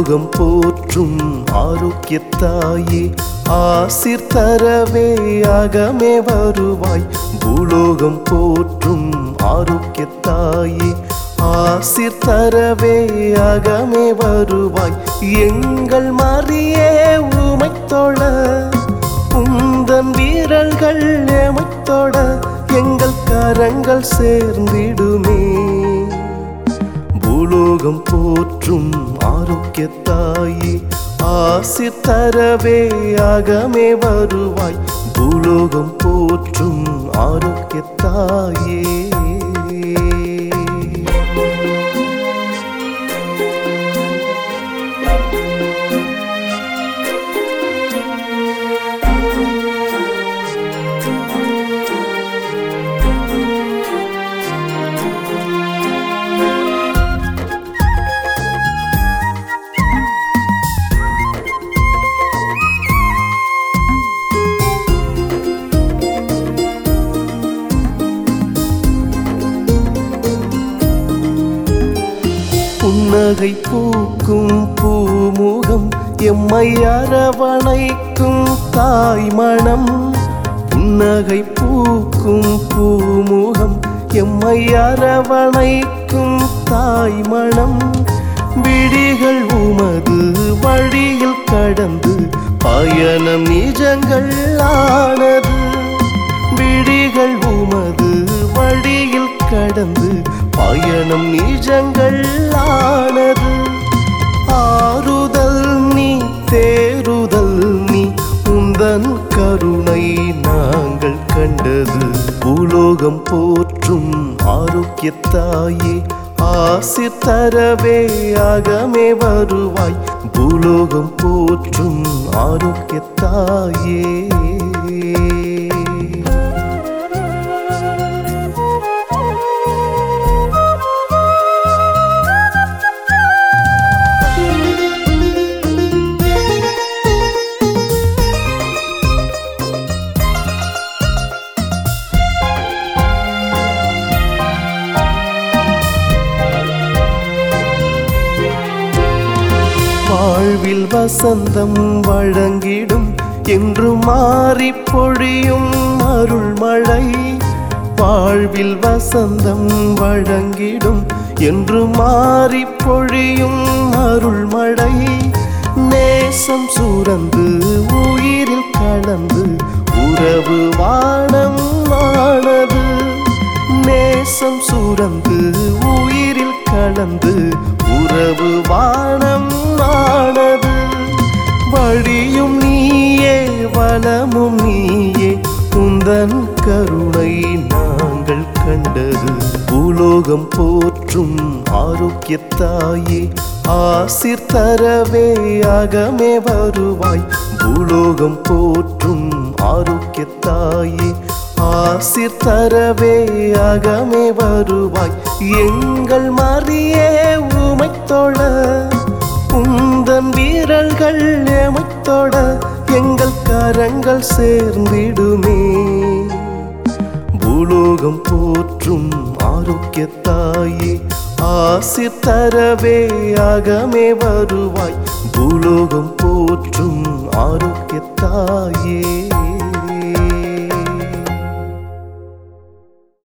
பூலோகம் போற்றும் ஆரோக்கியத்தாயே ஆசிர் தரவே அகமே வருவாய். பூலோகம் போற்றும் ஆரோக்கியத்தாயே ஆசிர் தரவே அகமே வருவாய். எங்கள் மரியே உமைத்தொழ உந்தன் வீரர்கள் எமைத்தொட எங்கள் கரங்கள் சேர்ந்திடுமே. பூலோகம் போற்றும் ஆரோக்கியத்தாயே ஆசிர் தரவே அகமே வருவாய். பூலோகம் போற்றும் ஆரோக்கியத்தாயே புன்னகை பூக்கும் பூமுகம் எம்மை அரவணைக்கும் தாய்மணம். புன்னகை பூக்கும் பூமுகம் எம்மை அரவணைக்கும் தாய்மணம். விடிகள் உமது வழியில் கடந்து பயணம் நிஜங்கள் ஆனது. விடிகள் உமது வழியில் கடந்து பயணம் நிஜங்கள் ஆனது. ஆறுதல் நீ தேறுதல் நீ உந்தன் கருணை நாங்கள் கண்டது. பூலோகம் போற்றும் ஆரோக்கியத்தாயே ஆசிர் தரவே அகமே வருவாய். பூலோகம் போற்றும் ஆரோக்கியத்தாயே வாழ்வில் வசந்தம் வழங்கிடும் என்று மாறி பொழியும் அருள்மழை. வாழ்வில் வசந்தம் வழங்கிடும் என்று மாறி பொழியும் அருள்மழை. நேசம் சுரந்து உயிரில் கலந்து உறவு வானம் ஆனது. நேசம் சுரந்து உயிரில் கலந்து உறவு வானம் ஆனது. வழியும் நீயே வளமும் நீயே உந்தன் கருணை நாங்கள் கண்டது. பூலோகம் போற்றும் ஆரோக்கியத்தாயே ஆசிர் தரவே அகமே வருவாய். பூலோகம் போற்றும் ஆரோக்கியத்தாயே ஆசிர் தரவே அகமே வருவாய். எங்கள் மரியே உமைத்தொழ உந்தன் வீரர்கள் எமைத்தொட எங்கள் கரங்கள் சேர்ந்திடுமே. பூலோகம் போற்றும் ஆரோக்கியத்தாயே ஆசிர் தரவே அகமே வருவாய். பூலோகம் போற்றும் ஆரோக்கியத்தாயே